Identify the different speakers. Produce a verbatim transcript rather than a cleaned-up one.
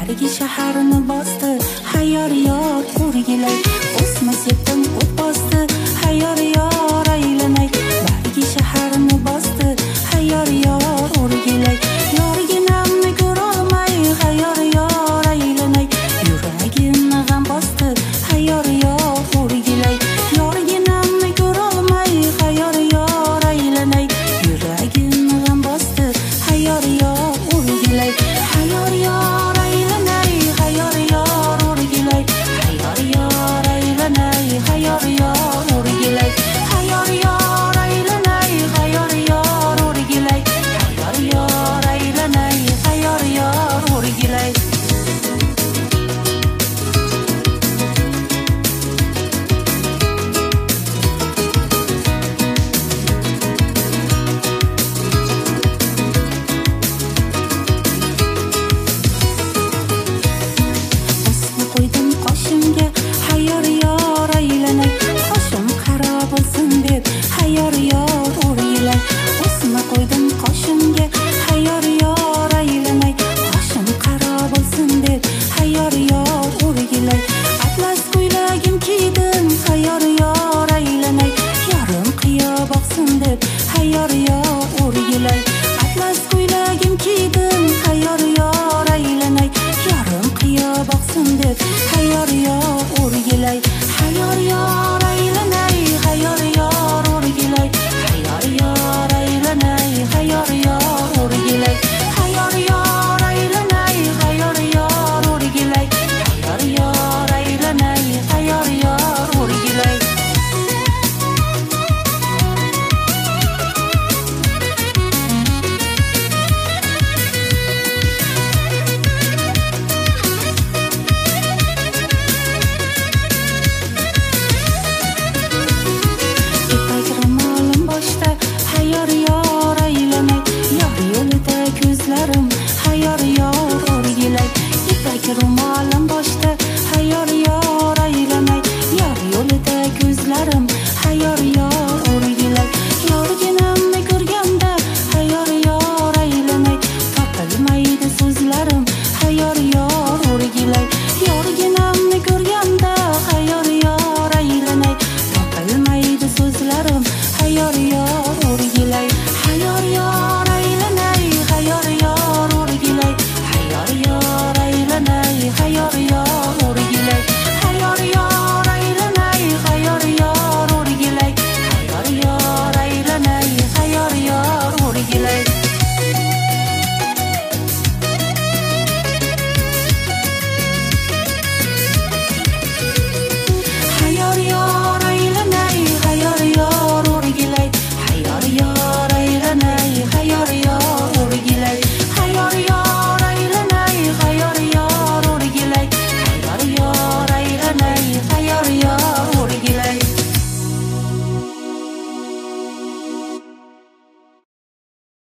Speaker 1: bargi shaharni bosdi hayyor yor o'rgilay o'smas yetim o't bosdi hayyor yor aylanay bargi shaharni bosdi hayyor yor o'rgilay yorginamni ko'rolmay hayyor yor aylanay yuragimni g'am bosdi hayyor yor o'rgilay yorginamni ko'rolmay hayyor yor aylanay yuragimni g'am bosdi hayyor yor o'rgilay hayyor yor aylanay hayyor yor o'rgilay hayyor yor aylanay hayyor yor o'rgilay hayyor yor aylanay hayyor yor o'rgilay hayyor yor aylanay hayyor yor o'rgilay qo'ydim qoshimga hayyor yor aylanay qoshim qaro bo'lsin deb hayyor yor o'rgilay o'sma qo'ydim qoshimga hayyor yor aylanay qoshim qaro bo'lsin deb hayyor yor o'rgilay atlas ko'ylagim kiydim hayyor yor aylanay yorim qiyo boqsin deb hayyor yor o'rgilay atlas ko'ylagim kiydim hayyor yor aylanay yorim qiyo boqsin deb hayyor yor o'rgilay hayyor yor aylanay hayyor yor o'rgilay hayyor yor aylanay hayyor yor o'rgilay hayyor yor aylanay hayyor yor o'rgilay hayyor yor aylanay hayyor yor o'rgilay ipak ro'molim boshda hayyor yor aylanay yor yo'lida ko'zlarim hayyor yor o'rgilay ipak ro'molim boshda hayyor yor aylanay yor yo'lida ko'zlarim hayyor yor